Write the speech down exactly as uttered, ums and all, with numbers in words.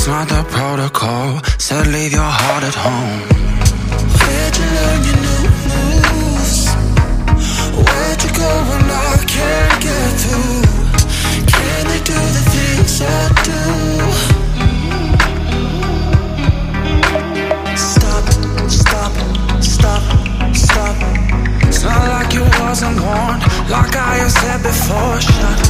not the protocol. Said leave your heart at home. Where'd you learn your new moves? Where'd you go when I can't get through? Can they do the things I do? Stop, stop, stop, stop. It's not like you wasn't warned, like I have said before. Shut